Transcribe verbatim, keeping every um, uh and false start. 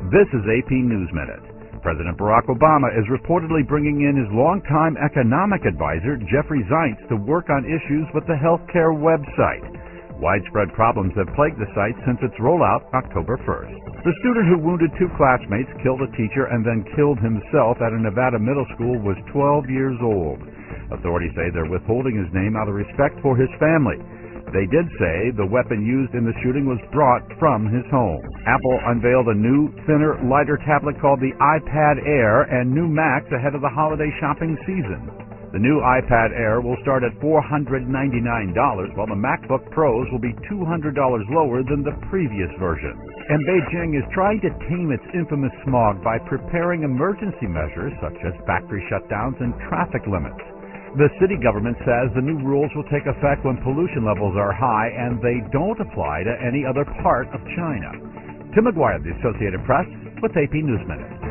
This is A P News Minute. President Barack Obama is reportedly bringing in his longtime economic advisor, Jeffrey Zients, to work on issues with the healthcare website. Widespread problems have plagued the site since its rollout October first. The student who wounded two classmates, killed a teacher, and then killed himself at a Nevada middle school was twelve years old. Authorities say they're withholding his name out of respect for his family. They did say the weapon used in the shooting was brought from his home. Apple unveiled a new, thinner, lighter tablet called the iPad Air and new Macs ahead of the holiday shopping season. The new iPad Air will start at four hundred ninety-nine dollars, while the MacBook Pros will be two hundred dollars lower than the previous version. And Beijing is trying to tame its infamous smog by preparing emergency measures such as factory shutdowns and traffic limits. The city government says the new rules will take effect when pollution levels are high and they don't apply to any other part of China. Tim McGuire, the Associated Press, with A P News Minute.